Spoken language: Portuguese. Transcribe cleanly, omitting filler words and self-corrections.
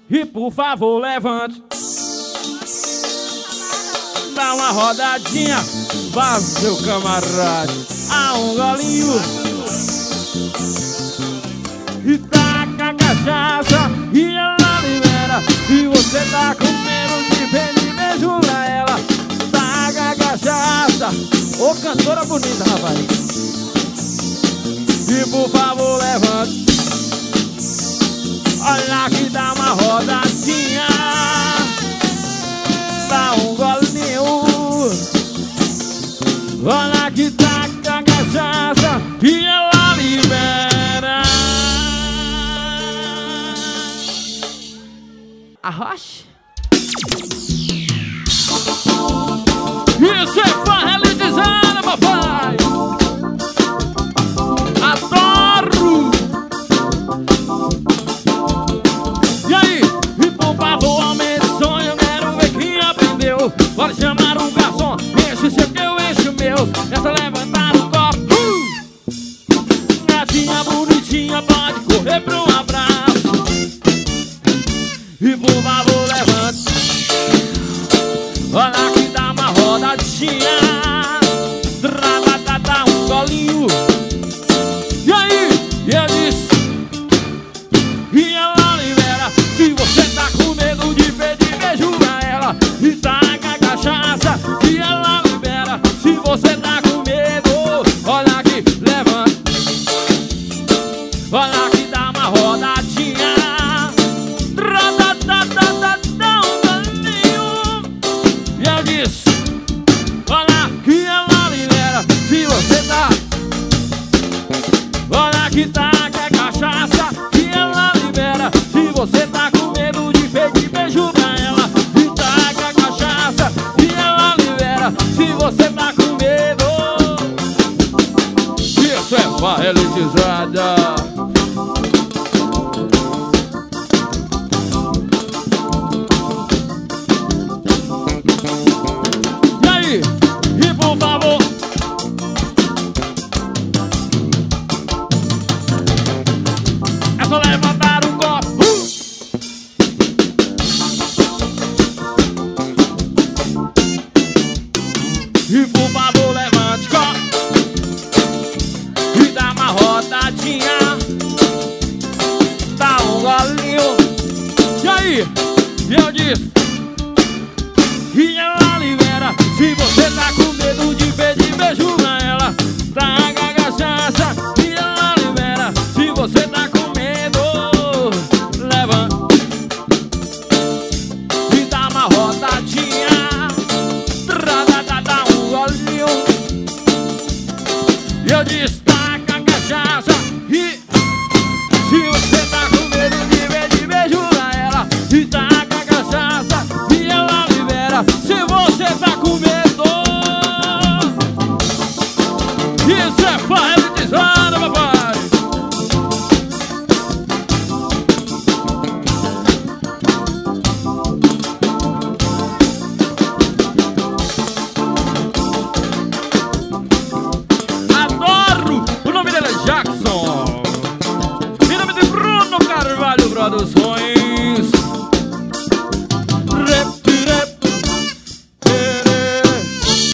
E por favor levante, dá uma rodadinha, vá seu camarada, a um golinho e taca a cachaça e ela libera. Se você tá com medo de pedir beijo pra ela, taca a cachaça. Ô cantora bonita, rapaz. E por favor levante, olha que dá uma rodadinha, dá um golinho, olha que taca a cachaça e ela libera. Arrocha. Isso é farra elitizada, papai. Adoro. E aí? E por favor, aumente o sonho, quero ver quem aprendeu. Pode chamar um garçom, enche seu que eu encho o meu. Essa levantar o copo. Gatinha bonitinha, pode correr pra um abraço. E por favor, levante, olha que dá uma rodadinha, dá um golinho. E aí? E eu disse, e ela libera. Se você tá com medo de pedir beijo pra ela, e taca a cachaça e ela libera. Se você tá com medo, olha que levanta, olha que dá uma rodadinha, dá um golinho. E eu disse, olha que ela libera. Se você tá, olha que taca a cachaça e ela libera. Se você tá com medo de pedir beijo pra ela, e taca a cachaça e ela libera. Se você tá com medo, isso é farra elitizada. E aí? E por favor, é só levantar o copo. E por favor, levante o copo e dá uma rodadinha, dá um golinho. E aí? E eu disse, e ela libera. Se você tá com medo de pedir beijo pra ela, taca a cachaça e ela libera. Se você tá com medo,